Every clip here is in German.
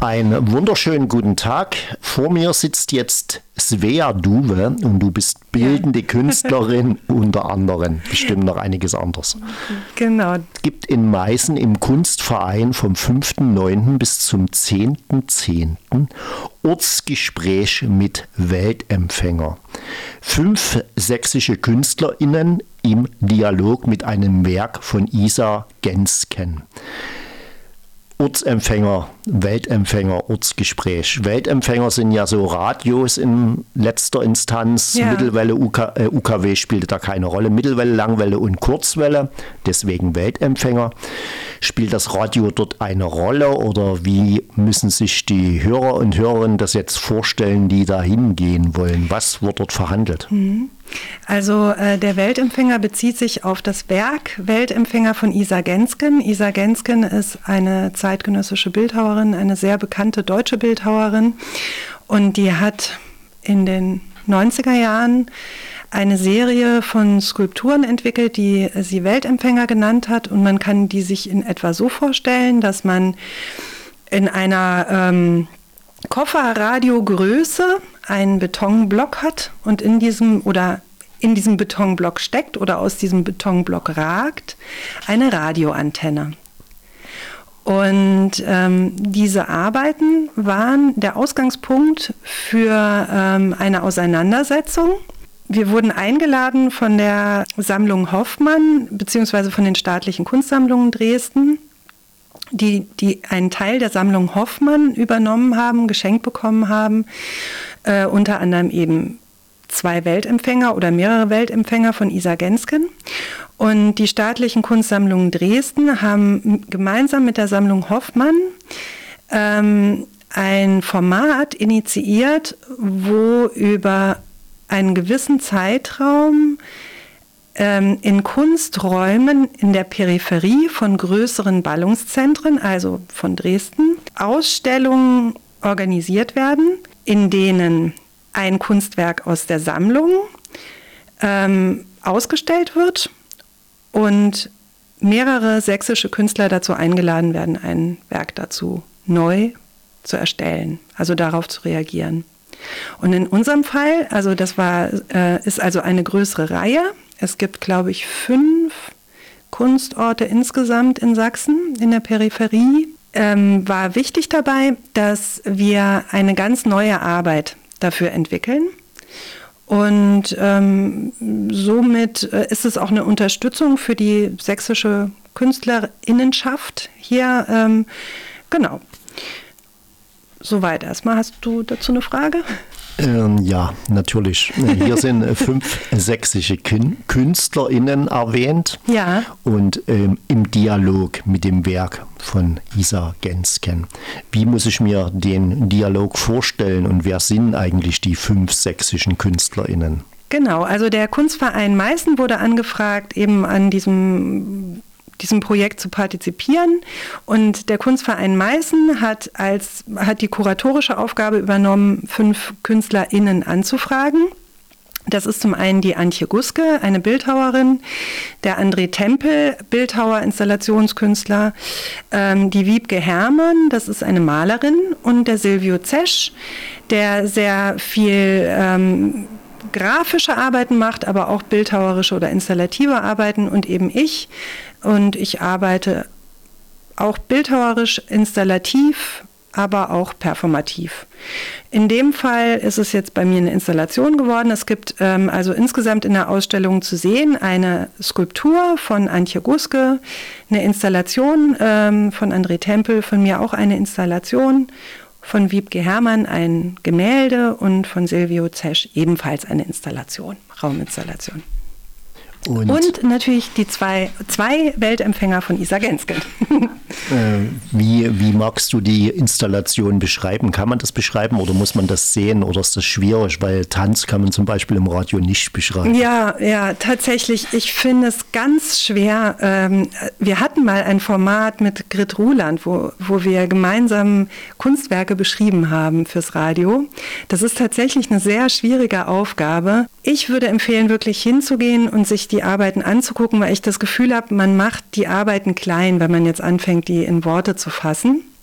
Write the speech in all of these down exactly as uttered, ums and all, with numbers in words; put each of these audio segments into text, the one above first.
Einen wunderschönen guten Tag. Vor mir sitzt jetzt Svea Duwe und du bist bildende ja. Künstlerin, unter anderem, bestimmt noch einiges anderes. Genau. Es gibt in Meißen im Kunstverein vom fünften neunten bis zum zehnten zehnten Ortsgespräch mit Weltempfänger. Fünf sächsische KünstlerInnen im Dialog mit einem Werk von Isa Gensken. Ortsempfänger, Weltempfänger, Ortsgespräch. Weltempfänger sind ja so Radios in letzter Instanz. Ja. Mittelwelle, U K, äh, U K W spielte da keine Rolle. Mittelwelle, Langwelle und Kurzwelle, deswegen Weltempfänger. Spielt das Radio dort eine Rolle oder wie müssen sich die Hörer und Hörerinnen das jetzt vorstellen, die da hingehen wollen? Was wird dort verhandelt? Mhm. Also äh, der Weltempfänger bezieht sich auf das Werk Weltempfänger von Isa Gensken. Isa Gensken ist eine zeitgenössische Bildhauerin, eine sehr bekannte deutsche Bildhauerin, und die hat in den neunziger Jahren eine Serie von Skulpturen entwickelt, die sie Weltempfänger genannt hat, und man kann die sich in etwa so vorstellen, dass man in einer ähm, Kofferradiogröße einen Betonblock hat und in diesem oder in diesem Betonblock steckt oder aus diesem Betonblock ragt eine Radioantenne. Und ähm, diese Arbeiten waren der Ausgangspunkt für ähm, eine Auseinandersetzung. Wir wurden eingeladen von der Sammlung Hoffmann beziehungsweise von den staatlichen Kunstsammlungen Dresden, die, die einen Teil der Sammlung Hoffmann übernommen haben, geschenkt bekommen haben, äh, unter anderem eben zwei Weltempfänger oder mehrere Weltempfänger von Isa Gensken. Und die staatlichen Kunstsammlungen Dresden haben gemeinsam mit der Sammlung Hoffmann ähm, ein Format initiiert, wo über einen gewissen Zeitraum in Kunsträumen in der Peripherie von größeren Ballungszentren, also von Dresden, Ausstellungen organisiert werden, in denen ein Kunstwerk aus der Sammlung ähm, ausgestellt wird und mehrere sächsische Künstler dazu eingeladen werden, ein Werk dazu neu zu erstellen, also darauf zu reagieren. Und in unserem Fall, also das war, äh, ist also eine größere Reihe. Es gibt, glaube ich, fünf Kunstorte insgesamt in Sachsen, in der Peripherie. Ähm, war wichtig dabei, dass wir eine ganz neue Arbeit dafür entwickeln. Und ähm, somit ist es auch eine Unterstützung für die sächsische KünstlerInnenschaft hier. Ähm, genau. Soweit erstmal. Hast du dazu eine Frage? Ähm, ja, natürlich. Hier sind fünf sächsische KünstlerInnen erwähnt. Ja. Und ähm, im Dialog mit dem Werk von Isa Gensken. Wie muss ich mir den Dialog vorstellen und wer sind eigentlich die fünf sächsischen KünstlerInnen? Genau, also der Kunstverein Meißen wurde angefragt, eben an diesem diesem Projekt zu partizipieren, und der Kunstverein Meißen hat als hat die kuratorische Aufgabe übernommen, fünf KünstlerInnen anzufragen. Das ist zum einen die Antje Guske, eine Bildhauerin, der André Tempel, Bildhauer, Installationskünstler, ähm, die Wiebke Hermann, das ist eine Malerin, und der Silvio Zesch, der sehr viel ähm, grafische Arbeiten macht, aber auch bildhauerische oder installative Arbeiten, und eben ich. Und ich arbeite auch bildhauerisch, installativ, aber auch performativ. In dem Fall ist es jetzt bei mir eine Installation geworden. Es gibt ähm, also insgesamt in der Ausstellung zu sehen eine Skulptur von Antje Guske, eine Installation ähm, von André Tempel, von mir auch eine Installation, von Wiebke Hermann ein Gemälde und von Silvio Zesch ebenfalls eine Installation, Rauminstallation. Und, und natürlich die zwei, zwei Weltempfänger von Isa Gensken. äh, wie, wie magst du die Installation beschreiben? Kann man das beschreiben oder muss man das sehen oder ist das schwierig? Weil Tanz kann man zum Beispiel im Radio nicht beschreiben. Ja, ja, tatsächlich. Ich finde es ganz schwer. Ähm, wir hatten mal ein Format mit Grit Ruland, wo, wo wir gemeinsam Kunstwerke beschrieben haben fürs Radio. Das ist tatsächlich eine sehr schwierige Aufgabe. Ich würde empfehlen, wirklich hinzugehen und sich die Arbeiten anzugucken, weil ich das Gefühl habe, man macht die Arbeiten klein, wenn man jetzt anfängt, die in Worte zu fassen.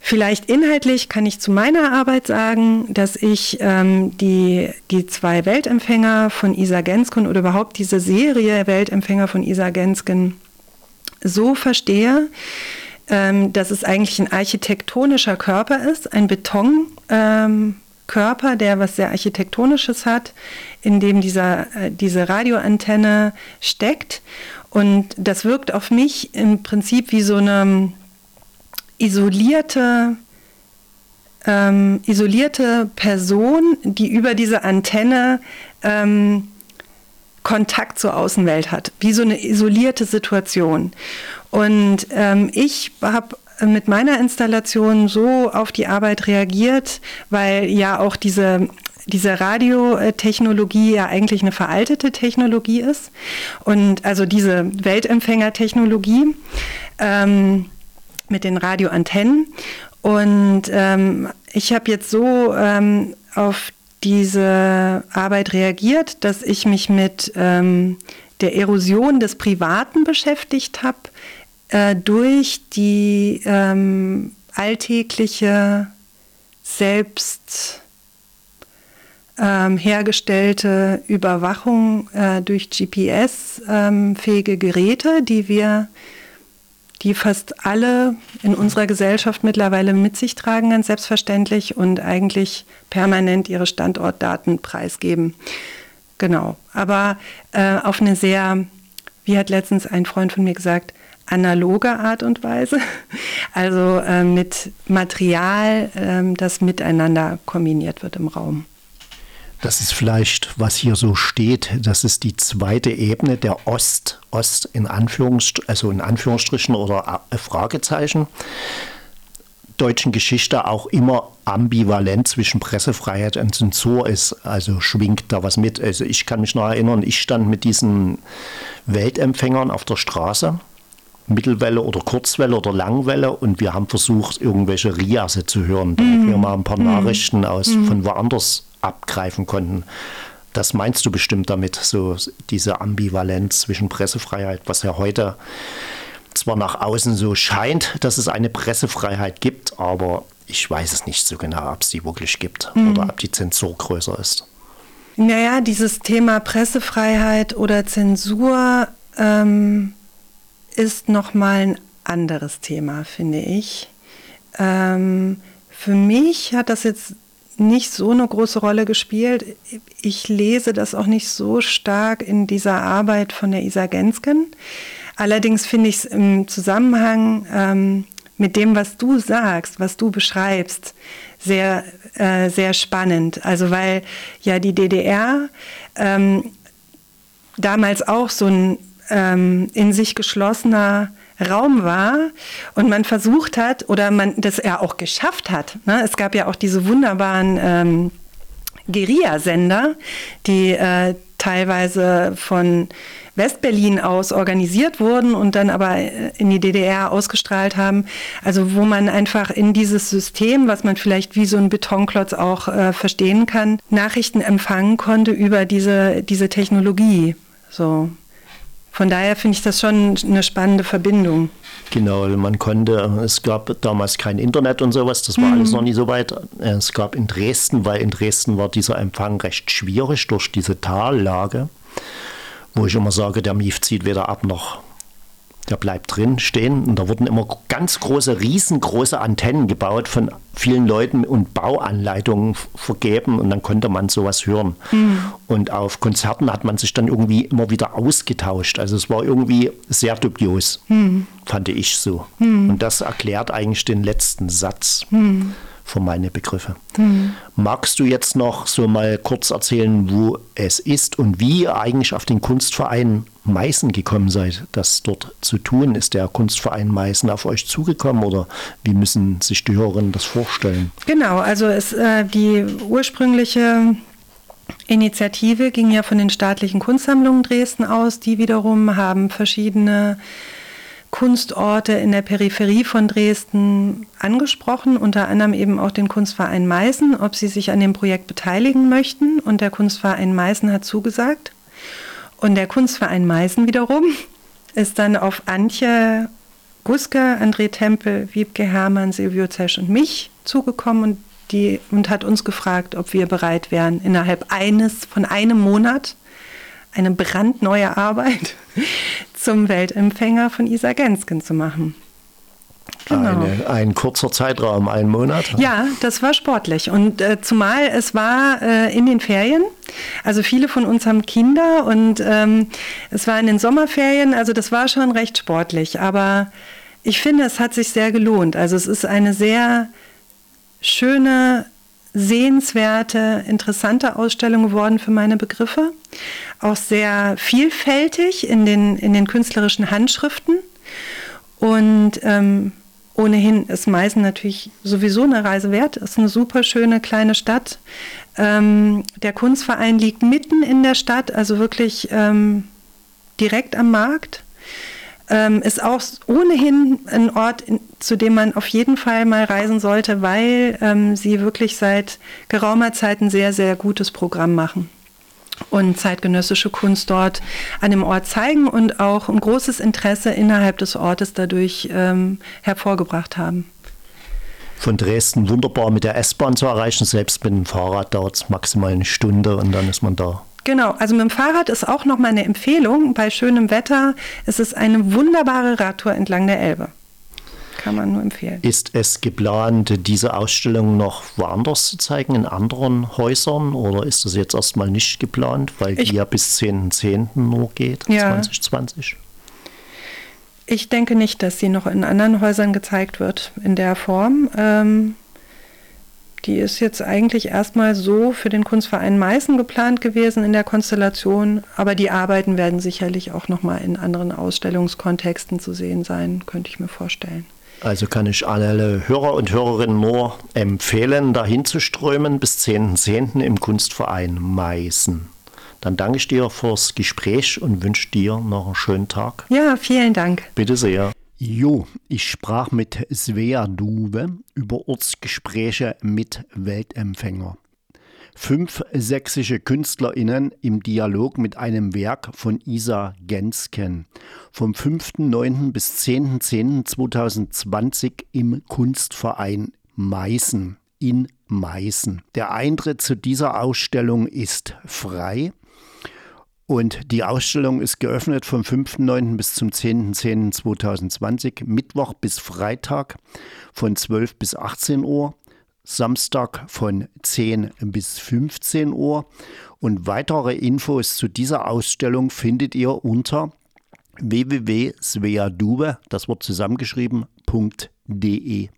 Vielleicht inhaltlich kann ich zu meiner Arbeit sagen, dass ich ähm, die, die zwei Weltempfänger von Isa Gensken oder überhaupt diese Serie Weltempfänger von Isa Gensken so verstehe, ähm, dass es eigentlich ein architektonischer Körper ist, ein Betonkörper, ähm, der was sehr Architektonisches hat, in dem dieser, äh, diese Radioantenne steckt. Und das wirkt auf mich im Prinzip wie so eine isolierte, ähm, isolierte Person, die über diese Antenne ähm, Kontakt zur Außenwelt hat, wie so eine isolierte Situation. Und ähm, ich habe mit meiner Installation so auf die Arbeit reagiert, weil ja auch diese diese Radiotechnologie ja eigentlich eine veraltete Technologie ist. Und also diese Weltempfängertechnologie ähm, mit den Radioantennen. Und ähm, ich habe jetzt so ähm, auf diese Arbeit reagiert, dass ich mich mit ähm, der Erosion des Privaten beschäftigt habe, äh, durch die ähm, alltägliche selbst ähm, hergestellte Überwachung äh, durch G P S-fähige ähm, Geräte, die wir, die fast alle in unserer Gesellschaft mittlerweile mit sich tragen, ganz selbstverständlich und eigentlich permanent ihre Standortdaten preisgeben. Genau, aber äh, auf eine sehr, wie hat letztens ein Freund von mir gesagt, analoge Art und Weise, also äh, mit Material, äh, das miteinander kombiniert wird im Raum. Das ist vielleicht, was hier so steht, das ist die zweite Ebene der Ost, Ost in Anführungsstrichen, also in Anführungsstrichen oder Fragezeichen, deutschen Geschichte auch immer ambivalent zwischen Pressefreiheit und Zensur ist, also schwingt da was mit. Also ich kann mich noch erinnern, ich stand mit diesen Weltempfängern auf der Straße, Mittelwelle oder Kurzwelle oder Langwelle, und wir haben versucht, irgendwelche Riase zu hören, damit mm. wir mal ein paar Nachrichten aus mm. von woanders abgreifen konnten. Das meinst du bestimmt damit, so diese Ambivalenz zwischen Pressefreiheit, was ja heute zwar nach außen so scheint, dass es eine Pressefreiheit gibt, aber ich weiß es nicht so genau, ob es die wirklich gibt mm. oder ob die Zensur größer ist. Naja, dieses Thema Pressefreiheit oder Zensur ähm, ist nochmal ein anderes Thema, finde ich. Ähm, für mich hat das jetzt nicht so eine große Rolle gespielt. Ich lese das auch nicht so stark in dieser Arbeit von der Isa Gensken. Allerdings finde ich es im Zusammenhang ähm, mit dem, was du sagst, was du beschreibst, sehr, äh, sehr spannend. Also weil ja die D D R ähm, damals auch so ein ähm, in sich geschlossener Raum war und man versucht hat oder man das ja auch geschafft hat. Ne? Es gab ja auch diese wunderbaren ähm, Guerilla-Sender, die äh, teilweise von Westberlin aus organisiert wurden und dann aber in die D D R ausgestrahlt haben. Also wo man einfach in dieses System, was man vielleicht wie so ein Betonklotz auch äh, verstehen kann, Nachrichten empfangen konnte über diese, diese Technologie. So. Von daher finde ich das schon eine spannende Verbindung. Genau, man konnte, es gab damals kein Internet und sowas, das war mhm. alles noch nie so weit. Es gab in Dresden, weil in Dresden war dieser Empfang recht schwierig durch diese Tallage, wo ich immer sage, der Mief zieht weder ab noch, der bleibt drin stehen. Und da wurden immer ganz große, riesengroße Antennen gebaut, von vielen Leuten und Bauanleitungen vergeben, und dann konnte man sowas hören. Mhm. Und auf Konzerten hat man sich dann irgendwie immer wieder ausgetauscht. Also es war irgendwie sehr dubios, mhm. fand ich so. Mhm. Und das erklärt eigentlich den letzten Satz mhm. für meine Begriffe. Mhm. Magst du jetzt noch so mal kurz erzählen, wo es ist und wie ihr eigentlich auf den Kunstverein Meißen gekommen seid, das dort zu tun? Ist der Kunstverein Meißen auf euch zugekommen oder wie müssen sich die Hörerinnen das vorstellen? Genau, also es, äh, die ursprüngliche Initiative ging ja von den staatlichen Kunstsammlungen Dresden aus. Die wiederum haben verschiedene Kunstorte in der Peripherie von Dresden angesprochen, unter anderem eben auch den Kunstverein Meißen, ob sie sich an dem Projekt beteiligen möchten. Und der Kunstverein Meißen hat zugesagt. Und der Kunstverein Meißen wiederum ist dann auf Antje Guske, André Tempel, Wiebke Herrmann, Silvio Zesch und mich zugekommen und, die, und hat uns gefragt, ob wir bereit wären, innerhalb eines von einem Monat eine brandneue Arbeit zum Weltempfänger von Isa Gensken zu machen. Genau. Eine, ein kurzer Zeitraum, ein Monat? Ja, das war sportlich. Und äh, zumal es war äh, in den Ferien. Also viele von uns haben Kinder und ähm, es war in den Sommerferien. Also das war schon recht sportlich. Aber ich finde, es hat sich sehr gelohnt. Also es ist eine sehr schöne, sehenswerte, interessante Ausstellung geworden für meine Begriffe. Auch sehr vielfältig in den, in den künstlerischen Handschriften. Und ähm, ohnehin ist Meißen natürlich sowieso eine Reise wert. Es ist eine super schöne kleine Stadt. Ähm, der Kunstverein liegt mitten in der Stadt, also wirklich ähm, direkt am Markt. Ähm, ist auch ohnehin ein Ort, in, zu dem man auf jeden Fall mal reisen sollte, weil ähm, sie wirklich seit geraumer Zeit ein sehr, sehr gutes Programm machen. Und zeitgenössische Kunst dort an dem Ort zeigen und auch ein großes Interesse innerhalb des Ortes dadurch ähm, hervorgebracht haben. Von Dresden wunderbar mit der S-Bahn zu erreichen, selbst mit dem Fahrrad dauert es maximal eine Stunde und dann ist man da. Genau, also mit dem Fahrrad ist auch nochmal eine Empfehlung. Bei schönem Wetter ist es eine wunderbare Radtour entlang der Elbe. Kann man nur empfehlen. Ist es geplant, diese Ausstellung noch woanders zu zeigen, in anderen Häusern? Oder ist das jetzt erstmal nicht geplant, weil die ich, ja bis zehnten zehnten nur geht, ja. zwanzig zwanzig? Ich denke nicht, dass sie noch in anderen Häusern gezeigt wird in der Form. Ähm, die ist jetzt eigentlich erstmal so für den Kunstverein Meißen geplant gewesen in der Konstellation. Aber die Arbeiten werden sicherlich auch nochmal in anderen Ausstellungskontexten zu sehen sein, könnte ich mir vorstellen. Also kann ich alle Hörer und Hörerinnen nur empfehlen, dahin zu strömen bis zehnten zehnten im Kunstverein Meißen. Dann danke ich dir fürs Gespräch und wünsche dir noch einen schönen Tag. Ja, vielen Dank. Bitte sehr. Jo, ich sprach mit Svea Duwe über Ortsgespräche mit Weltempfänger. Fünf sächsische KünstlerInnen im Dialog mit einem Werk von Isa Gensken. Vom fünften neunten bis zehnten zehnten zweitausendzwanzig im Kunstverein Meißen in Meißen. Der Eintritt zu dieser Ausstellung ist frei. Und die Ausstellung ist geöffnet vom fünften neunten bis zum zehnten zehnten zweitausendzwanzig, Mittwoch bis Freitag von zwölf bis achtzehn Uhr. Samstag von zehn bis fünfzehn Uhr. Und weitere Infos zu dieser Ausstellung findet ihr unter w w w punkt sveaduwe, das Wort zusammengeschrieben, .de.